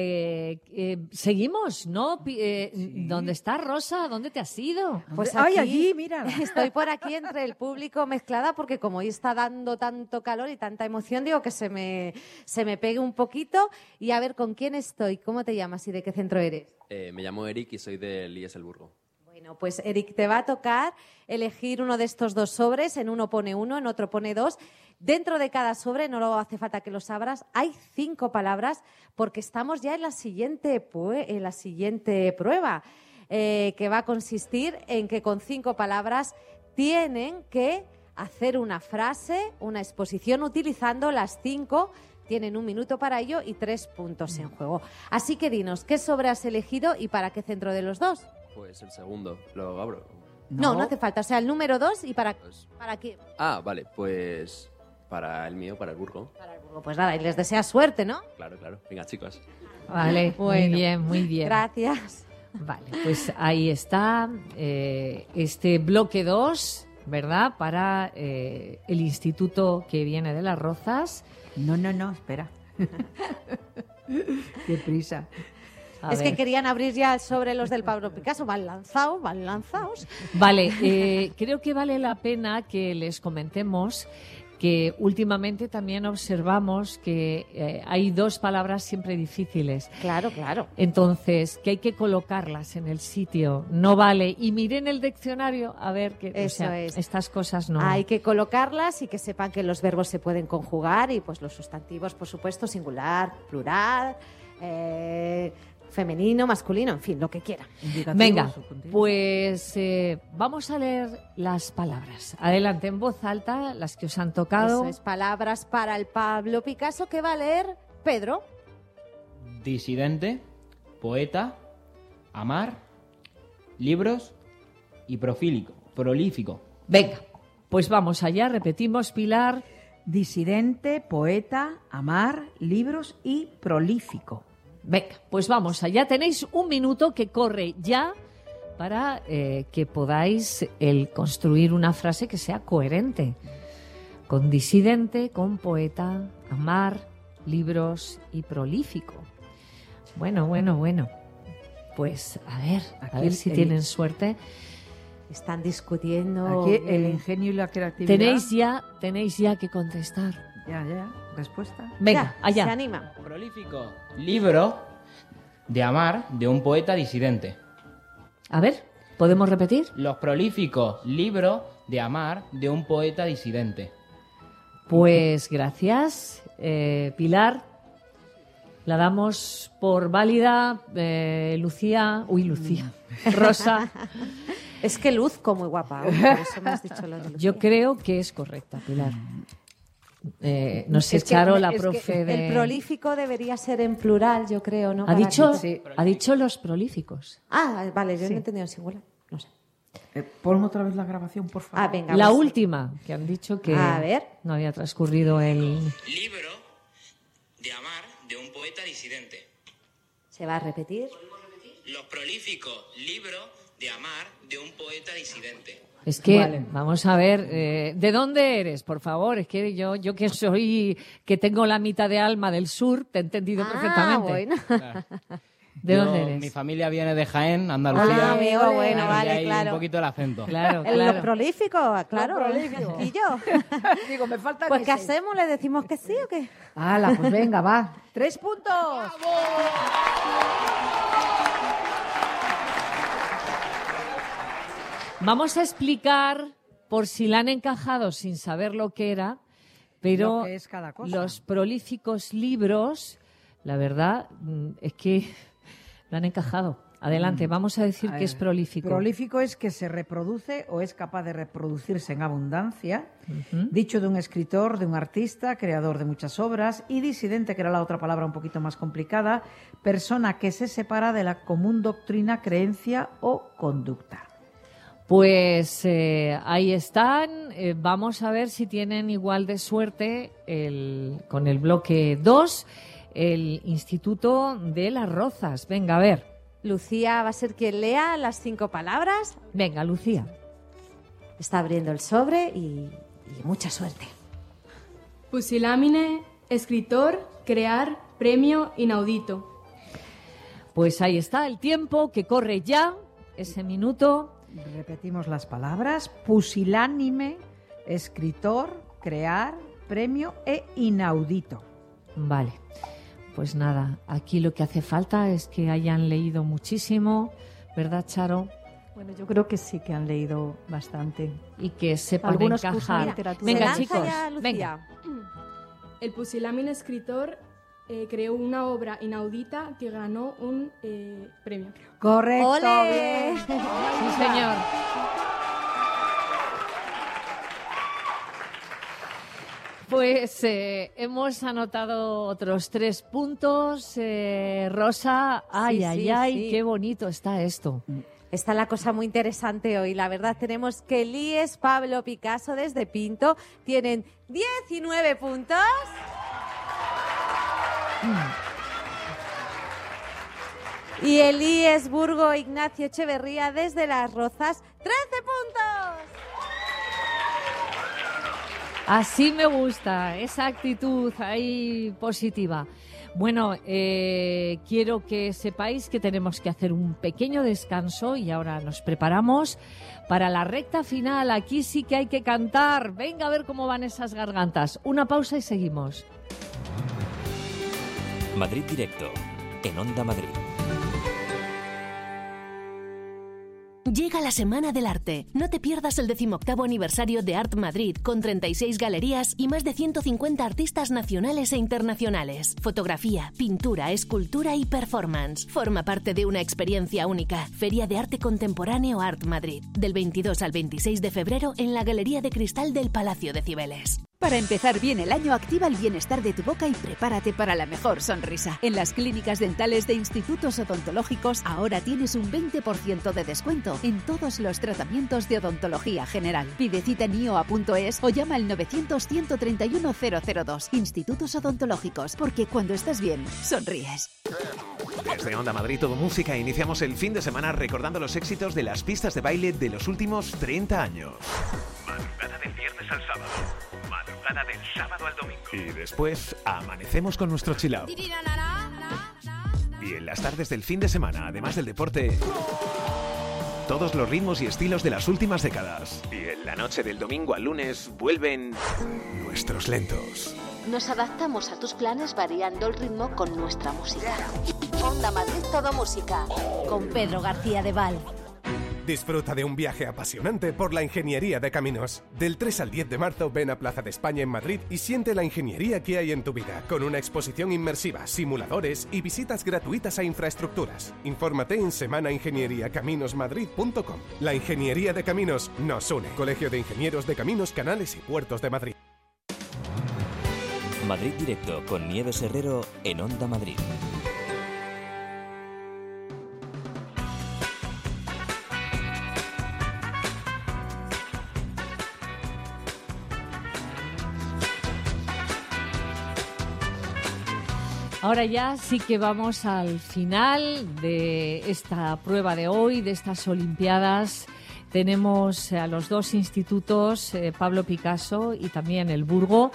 seguimos, ¿no? ¿Dónde está Rosa? ¿Dónde te has ido?
Pues
Ay,
aquí,
allí, mira.
Estoy por aquí entre el público mezclada porque como hoy está dando tanto calor y tanta emoción, digo que se me pegue un poquito y a ver con quién estoy. ¿Cómo te llamas y de qué centro eres?
Me llamo Eric y soy del IES El Burgo.
Bueno, pues Eric, te va a tocar elegir uno de estos 2 sobres. En uno pone 1, en otro pone 2. Dentro de cada sobre, no lo hace falta que lo abras, hay 5 palabras porque estamos ya en la siguiente prueba, que va a consistir en que con 5 palabras tienen que hacer una frase, una exposición utilizando las 5. Tienen 1 minuto para ello y 3 puntos en juego. Así que dinos, ¿qué sobre has elegido y para qué centro de los 2?
Pues el segundo, lo abro.
No hace falta, o sea, el número 2 y para qué.
Ah, vale, pues para el mío, para el Burgo.
Pues nada, y les deseas suerte, ¿no?
Claro. Venga, chicos.
Vale,
Bueno,
muy bien.
Gracias.
Vale, pues ahí está este bloque 2, ¿verdad? Para el instituto que viene de Las Rozas.
No, espera. Qué prisa.
Es que querían abrir ya sobre los del Pablo Picasso. Van lanzados.
Vale, creo que vale la pena que les comentemos que últimamente también observamos que hay 2 palabras siempre difíciles.
Claro.
Entonces, que hay que colocarlas en el sitio. No vale. Y miren el diccionario a ver que estas cosas no.
Hay que colocarlas y que sepan que los verbos se pueden conjugar y pues los sustantivos, por supuesto, singular, plural, femenino, masculino, en fin, lo que quieran.
Venga, pues vamos a leer las palabras. Adelante, en voz alta, las que os han tocado.
Eso es, palabras para el Pablo Picasso que va a leer Pedro.
Disidente, poeta, amar, libros y prolífico.
Venga, pues vamos allá, repetimos, Pilar.
Disidente, poeta, amar, libros y prolífico.
Venga, pues vamos allá. Tenéis 1 minuto que corre ya para que podáis construir una frase que sea coherente. Con disidente, con poeta, amar, libros y prolífico. Bueno. Pues a ver si tienen suerte.
Están discutiendo.
Aquí el ingenio y la creatividad.
Tenéis ya que contestar.
Ya. Respuesta.
Venga, allá.
Se anima.
Prolífico. Libro de amar de un poeta disidente.
A ver, ¿podemos repetir?
Los prolíficos. Libro de amar de un poeta disidente.
Pues gracias, Pilar. La damos por válida. Lucía. Rosa.
Es que luzco muy guapa. Por eso me has dicho lo de Lucía.
Yo creo que es correcta, Pilar. Nos echaron la profe de...
El prolífico debería ser en plural, yo creo, ¿no?
Ha dicho los prolíficos.
Ah, vale, yo no he entendido en singular. No sé.
Pon otra vez la grabación, por favor.
Venga,
la última, que han dicho que
A ver.
no había transcurrido el...
Libro de amar de un poeta disidente.
¿Se va a repetir?
Los prolíficos libros de amar de un poeta disidente.
Es que, vamos a ver, ¿de dónde eres, por favor? Es que yo que soy, que tengo la mitad de alma del sur, te he entendido perfectamente.
Bueno.
¿De dónde eres?
Mi familia viene de Jaén, Andalucía.
Amigo, bueno,
y
vale,
hay
claro.
un poquito el acento.
Claro,
Los prolíficos, claro.
prolíficos.
¿Y yo?
Digo, me falta
Pues,
que
¿qué
seis.
hacemos? ¿Le decimos que sí o qué?
¡Hala, pues venga, va! 3 puntos.
Vamos a explicar, por si la han encajado sin saber lo que era, pero
Lo que es cada cosa.
los prolíficos libros, la verdad es que lo han encajado. Adelante, vamos a decir que es prolífico.
Prolífico es que se reproduce o es capaz de reproducirse en abundancia, dicho de un escritor, de un artista, creador de muchas obras, y disidente, que era la otra palabra un poquito más complicada, persona que se separa de la común doctrina, creencia o conducta.
Pues ahí están. Vamos a ver si tienen igual de suerte con el bloque 2, el Instituto de las Rozas. Venga, a ver.
Lucía va a ser quien lea las 5 palabras.
Venga, Lucía.
Está abriendo el sobre y mucha suerte.
Pusilámine, escritor, crear, premio, inaudito.
Pues ahí está el tiempo que corre ya, ese minuto.
Repetimos las palabras: pusilánime, escritor, crear, premio e inaudito.
Vale, pues nada, aquí lo que hace falta es que hayan leído muchísimo, ¿verdad, Charo?
Bueno, yo creo que sí que han leído bastante.
Y que sepan
Algunos cursos de
encajar.
literatura.
Venga,
Se lanza
chicos,
ya, Lucía.
venga.
El pusilámine escritor creó una obra inaudita que ganó un premio.
Correcto.
¡Ole!
Bien.
Sí, señor. Pues hemos anotado otros 3 puntos. Rosa, ay,
Sí,
ay,
sí,
ay,
sí.
qué bonito está esto.
Está la cosa muy interesante hoy. La verdad, tenemos que Elías, Pablo Picasso desde Pinto tienen 19 puntos. Y Elías Burgo Ignacio Echeverría desde Las Rozas, 13 puntos.
Así me gusta, esa actitud ahí positiva. Bueno, quiero que sepáis que tenemos que hacer un pequeño descanso y ahora nos preparamos para la recta final. Aquí sí que hay que cantar. Venga a ver cómo van esas gargantas. Una pausa y seguimos.
Madrid Directo, en Onda Madrid.
Llega la Semana del Arte. No te pierdas el 18º aniversario de Art Madrid, con 36 galerías y más de 150 artistas nacionales e internacionales. Fotografía, pintura, escultura y performance. Forma parte de una experiencia única. Feria de Arte Contemporáneo Art Madrid. Del 22 al 26 de febrero en la Galería de Cristal del Palacio de Cibeles.
Para empezar bien el año, activa el bienestar de tu boca y prepárate para la mejor sonrisa. En las clínicas dentales de institutos odontológicos ahora tienes un 20% de descuento en todos los tratamientos de odontología general. Pide cita en ioa.es o llama al 900-131-002. Institutos odontológicos, porque cuando estás bien, sonríes.
Desde Onda Madrid Todo Música iniciamos el fin de semana recordando los éxitos de las pistas de baile de los últimos 30 años. Madrugada del viernes al sábado. Madrugada del sábado al domingo. Y después amanecemos con nuestro chill out. Y en las tardes del fin de semana, además del deporte, todos los ritmos y estilos de las últimas décadas. Y en la noche del domingo al lunes vuelven nuestros lentos.
Nos adaptamos a tus planes variando el ritmo con nuestra música. Onda Madrid Todo Música, con Pedro García de Val.
Disfruta de un viaje apasionante por la ingeniería de caminos. Del 3 al 10 de marzo ven a Plaza de España en Madrid y siente la ingeniería que hay en tu vida, con una exposición inmersiva, simuladores y visitas gratuitas a infraestructuras. Infórmate en semanaingenieriacaminosmadrid.com. La ingeniería de caminos nos une. Colegio de Ingenieros de Caminos, Canales y Puertos de Madrid.
Madrid Directo con Nieves Herrero en Onda Madrid.
Ahora ya sí que vamos al final de esta prueba de hoy, de estas Olimpiadas. Tenemos a los dos institutos, Pablo Picasso y también el Burgo,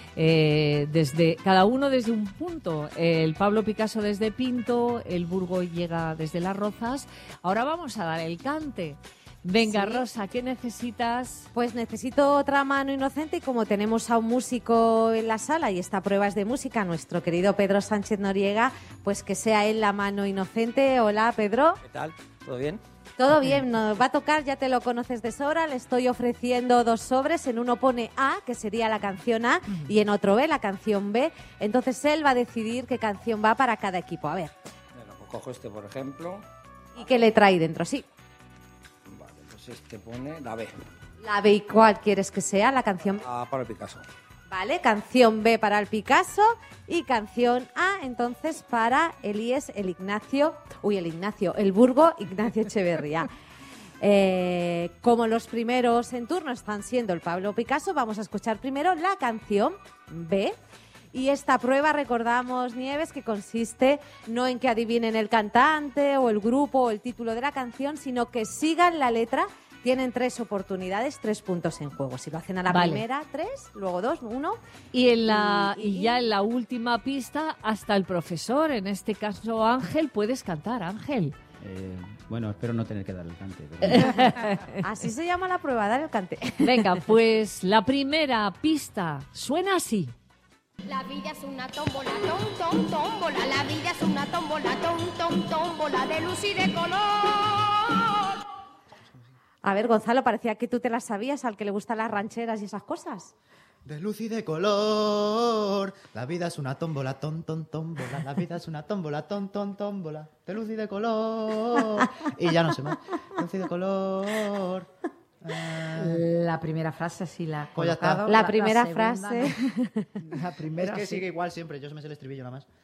cada uno desde un punto. El Pablo Picasso desde Pinto, el Burgo llega desde Las Rozas. Ahora vamos a dar el cante. Venga, sí. Rosa, ¿qué necesitas?
Pues necesito otra mano inocente y como tenemos a un músico en la sala y esta prueba es de música, nuestro querido Pedro Sánchez Noriega, pues que sea él la mano inocente. Hola, Pedro.
¿Qué tal? ¿Todo bien?
Todo bien, nos va a tocar, ya te lo conoces de sobra, le estoy ofreciendo 2 sobres, en uno pone A, que sería la canción A, y en otro B, la canción B. Entonces él va a decidir qué canción va para cada equipo. A ver.
Bueno, pues cojo este, por ejemplo.
¿Y qué le trae dentro? Sí.
Pues este pone la B.
La B, ¿y cuál quieres que sea la canción?
Para el Picasso.
Vale, canción B para el Picasso y canción A entonces para el Burgo Ignacio Echeverría. Como los primeros en turno están siendo el Pablo Picasso, vamos a escuchar primero la canción B. Y esta prueba, recordamos, Nieves, que consiste no en que adivinen el cantante o el grupo o el título de la canción, sino que sigan la letra. Tienen 3 oportunidades, 3 puntos en juego. Si lo hacen a la primera, 3, luego 2, 1.
Y ya en la última pista, hasta el profesor, en este caso Ángel, puedes cantar, Ángel.
Bueno, espero no tener que dar el cante. Pero...
Así se llama la prueba, dar el cante.
Venga, pues la primera pista suena así.
La vida es una tómbola, tómbola. La vida es una tómbola, tómbola de luz y de color.
A ver, Gonzalo, parecía que tú te las sabías, al que le gustan las rancheras y esas cosas.
De luz y de color. La vida es una tómbola, tómbola. La vida es una tómbola, tómbola. De luz y de color. Y ya no sé más. Luz y de color.
La primera frase sí la he colocado.
La primera frase.
No. La primera
es que sigue igual siempre. Yo me sé el estribillo nada más.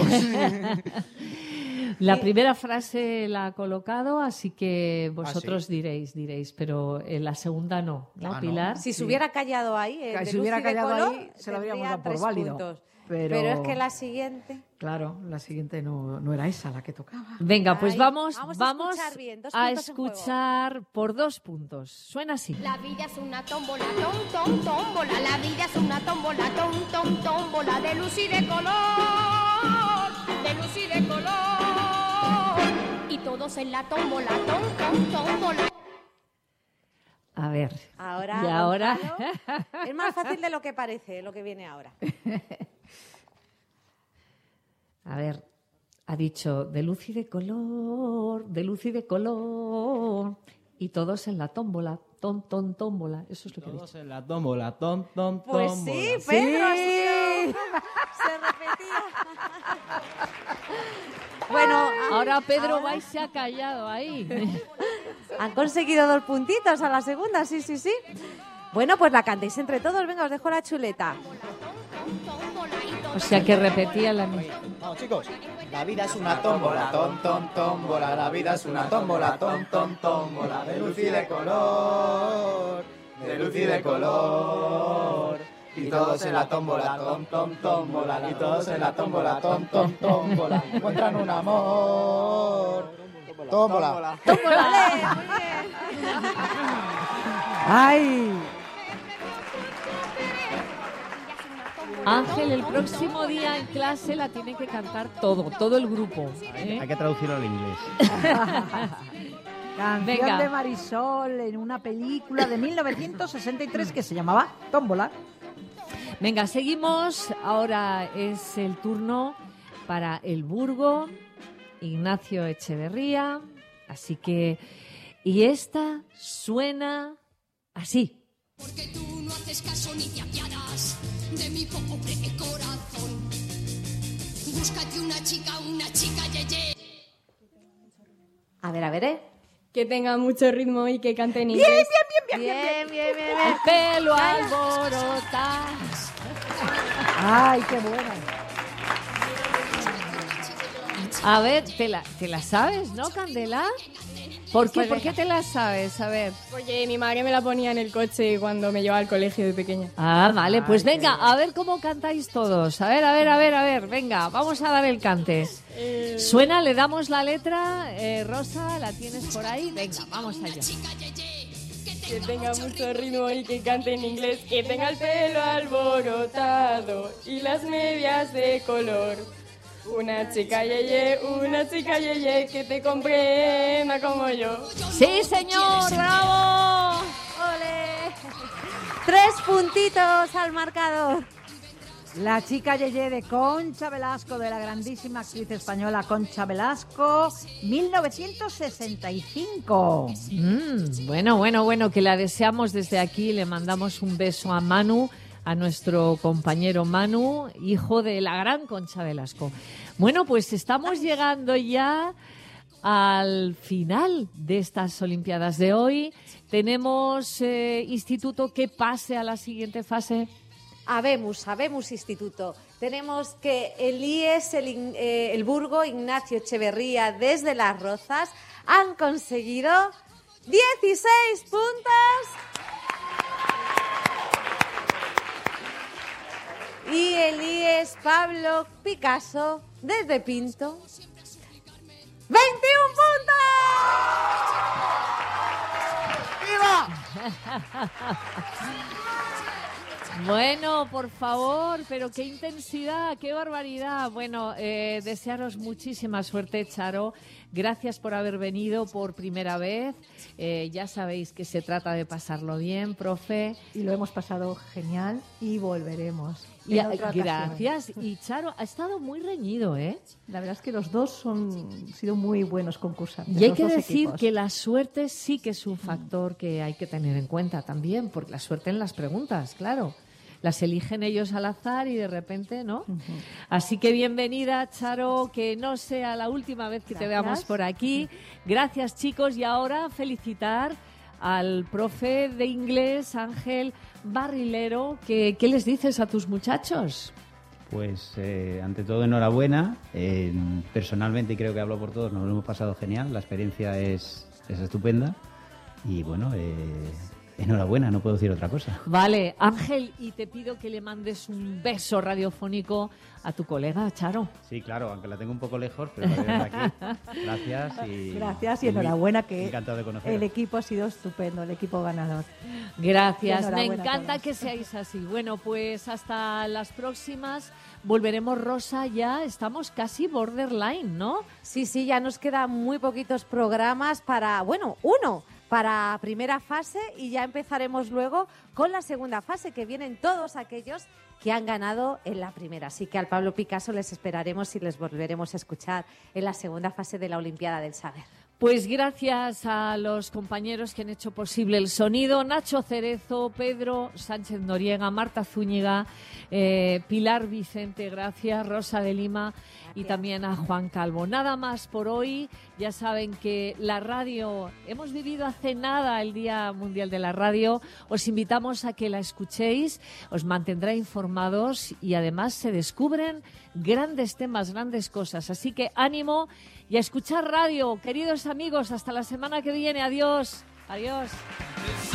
La primera frase la ha colocado, así que vosotros diréis, pero en la segunda no. ¿No, Pilar?
No. Si se hubiera callado ahí,
si hubiera callado ahí, se lo habríamos dado por válido.
Puntos. Pero es que la siguiente...
Claro, la siguiente no era esa la que tocaba.
Venga, pues vamos
a
escuchar
por 2 puntos. Suena así.
La vida es una tómbola, tómbola. La vida es una tómbola, tómbola de luz y de color. De luz y de color. Y todos en la tómbola, tómbola.
A ver.
Ahora. Es más fácil de lo que parece, lo que viene ahora.
A ver, ha dicho de luz y de color, y todos en la tómbola, tómbola. Eso es lo que ha dicho.
Todos en la tómbola, tómbola.
Pues sí, Pedro, sí. Se repetía. Bueno,
ahora Pedro va y se ha callado ahí.
Han conseguido 2 puntitos a la segunda, sí. Bueno, pues la cantéis entre todos. Venga, os dejo la chuleta.
O sea que repetía la misma.
Vamos, chicos. La vida es una tómbola, tómbola. La vida es una tómbola, tómbola. De luz y de color. De luz y de color. Y todos en la tómbola, tómbola. Y todos en la tómbola, tómbola. Encuentran un amor. Tómbola.
Tómbola. Muy bien.
¡Ay!
Ángel, el próximo día en clase la tiene que cantar todo el grupo.
Hay que traducirlo al inglés.
Canción de Marisol en una película de 1963 que se llamaba Tómbola.
Venga, seguimos. Ahora es el turno para el Burgo, Ignacio Echeverría. Así que... Y esta suena así.
Porque tú no haces caso ni te apiadas de mi pobre corazón. Búscate una chica, yeye.
A ver,
Que tenga mucho ritmo y que cante en inglés.
Bien.
El pelo alborotas.
¡Ay, qué buena!
A ver, te la sabes, ¿no, Candela? ¿Por qué?
Pues
¿Por qué
venga.
te la sabes? A ver.
Porque mi madre me la ponía en el coche cuando me llevaba al colegio de pequeña.
Ah, vale, pues venga, a ver cómo cantáis todos. A ver, venga, vamos a dar el cante. Suena, le damos la letra. Rosa, ¿la tienes por ahí? Venga, vamos allá.
Que tenga mucho ritmo y que cante en inglés. Que tenga el pelo alborotado y las medias de color. Una chica yeye, que te comprenda como yo.
¡Sí, señor! ¡Bravo!
¡Ole! 3 puntitos al marcador.
La chica Yeye de Concha Velasco, de la grandísima actriz española Concha Velasco, 1965.
Bueno, que la deseamos desde aquí. Le mandamos un beso a Manu, a nuestro compañero Manu, hijo de la gran Concha Velasco. Bueno, pues estamos llegando ya al final de estas Olimpiadas de hoy. Tenemos instituto que pase a la siguiente fase.
Habemos instituto. Tenemos que el IES, el Burgo Ignacio Echeverría desde Las Rozas han conseguido 16 puntos. Y el IES Pablo Picasso desde Pinto, 21 puntos.
Bueno, por favor, pero qué intensidad, qué barbaridad. Bueno, desearos muchísima suerte, Charo. Gracias por haber venido por primera vez. Ya sabéis que se trata de pasarlo bien, profe.
Y lo hemos pasado genial y volveremos.
Y
en otra ocasión.
gracias. Y Charo, ha estado muy reñido, ¿eh?
La verdad es que los dos han sido muy buenos concursantes.
Y hay
los
que
dos
decir
equipos.
que la suerte sí que es un factor que hay que tener en cuenta también, porque la suerte en las preguntas, claro. Las eligen ellos al azar y de repente, ¿no? Así que bienvenida, Charo, que no sea la última vez que te veamos por aquí. Gracias, chicos. Y ahora felicitar al profe de inglés, Ángel Barrilero. ¿Qué les dices a tus muchachos?
Pues ante todo enhorabuena. Personalmente, y creo que hablo por todos, nos lo hemos pasado genial. La experiencia es estupenda. Y bueno, enhorabuena, no puedo decir otra cosa.
Vale, Ángel, y te pido que le mandes un beso radiofónico a tu colega, Charo.
Sí, claro, aunque la tengo un poco lejos, pero la veo desde aquí. Gracias y
enhorabuena, que
encantado de conoceros.
el equipo ha sido estupendo, el equipo ganador.
Gracias, me
Enhorabuena a
encanta
todos.
que seáis así. Bueno, pues hasta las próximas. Volveremos, Rosa, ya estamos casi borderline, ¿no?
Sí, ya nos quedan muy poquitos programas para, bueno, uno para primera fase y ya empezaremos luego con la segunda fase, que vienen todos aquellos que han ganado en la primera. Así que al Pablo Picasso les esperaremos y les volveremos a escuchar en la segunda fase de la Olimpiada del Saber.
Pues gracias a los compañeros que han hecho posible el sonido, Nacho Cerezo, Pedro Sánchez Noriega, Marta Zúñiga, Pilar Vicente, gracias, Rosa de Lima y también a Juan Calvo. Nada más por hoy, ya saben que la radio, hemos vivido hace nada el Día Mundial de la Radio, os invitamos a que la escuchéis, os mantendrá informados y además se descubren grandes temas, grandes cosas, así que ánimo y a escuchar radio, queridos amigos, hasta la semana que viene, adiós. Adiós.